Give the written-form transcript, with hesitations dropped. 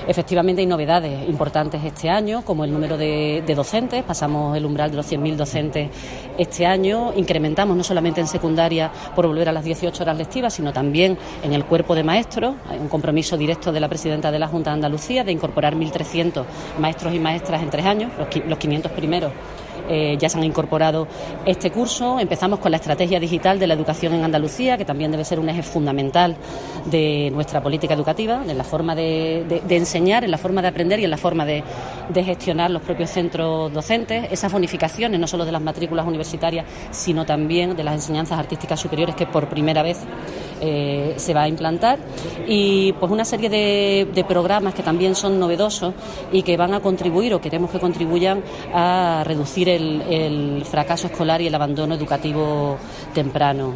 Efectivamente hay novedades importantes este año, como el número de docentes. Pasamos el umbral de los 100.000 docentes este año. Incrementamos no solamente en secundaria por volver a las 18 horas lectivas, sino también en el cuerpo de maestros. Hay un compromiso directo de la presidenta de la Junta de Andalucía de incorporar 1.300 maestros y maestras en 3 años, los 500 primeros. Ya se han incorporado este curso. Empezamos con la estrategia digital de la educación en Andalucía, que también debe ser un eje fundamental de nuestra política educativa, en la forma de enseñar, en la forma de aprender y en la forma de gestionar los propios centros docentes. Esas bonificaciones, no solo de las matrículas universitarias, sino también de las enseñanzas artísticas superiores, que por primera vez se va a implantar, y pues una serie de programas que también son novedosos y que van a contribuir, o queremos que contribuyan, a reducir el fracaso escolar y el abandono educativo temprano.